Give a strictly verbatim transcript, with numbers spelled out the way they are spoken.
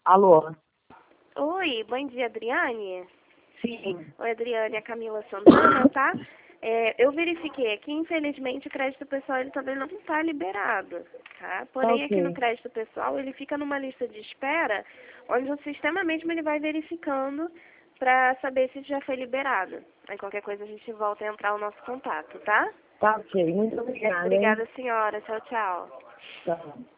Alô? Oi, bom dia, Adriane. Sim. Oi, Adriane, é a Camila Santana, tá? É, eu verifiquei aqui, infelizmente, o crédito pessoal ele também não está liberado, tá? Porém, aqui no Ok. crédito pessoal, ele fica numa lista de espera, onde o sistema mesmo ele vai verificando para saber se já foi liberado. Aí, qualquer coisa, a gente volta a entrar o nosso contato, tá? Tá ok. Muito obrigada, hein? Obrigada, senhora. Tchau, tchau. Tchau.